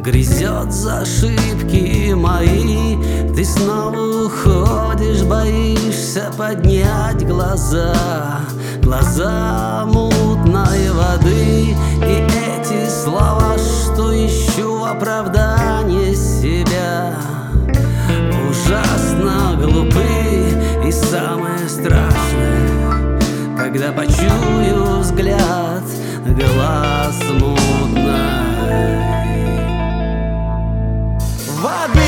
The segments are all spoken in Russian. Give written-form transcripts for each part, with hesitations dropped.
грызет за ошибки мои. Ты снова уходишь, боишься поднять глаза, глаза мутной воды. И эти слова, что ищу оправдание себя, ужасно глупы. И самое страшное, когда почую взгляд глаз мутной воды.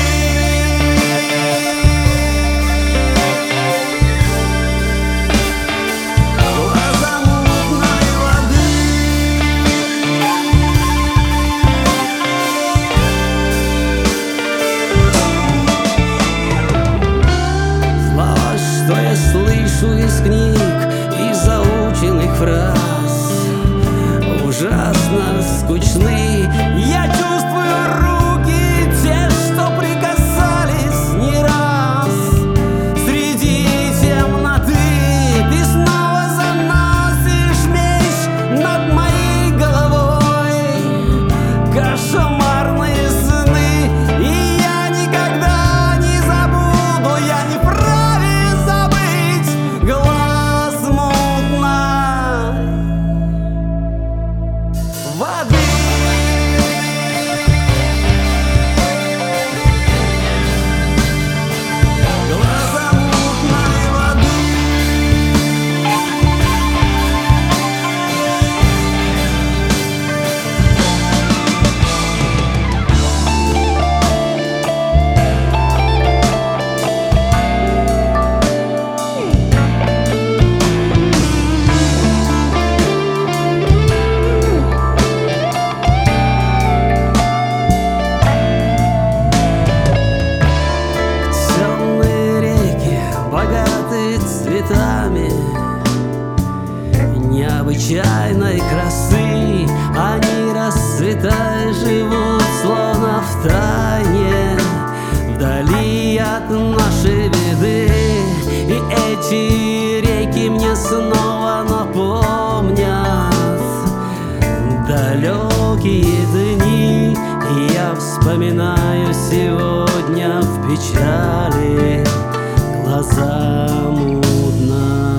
Что я слышу из книг и заученных фраз, ужасно скучны. Я чувствую руки, те, что прикасались не раз. Среди темноты ты снова заносишь меч над моей головой. Кошмарные сны, и я никогда не забуду, я не прав. Глаз мутной воды. Глаза мутной воды. Цветами необычайной красы, они, расцветая, живут словно в тайне, вдали от нашей беды. И эти реки мне снова напомнят далекие дни, и я вспоминаю сегодня в печали глаза мутно.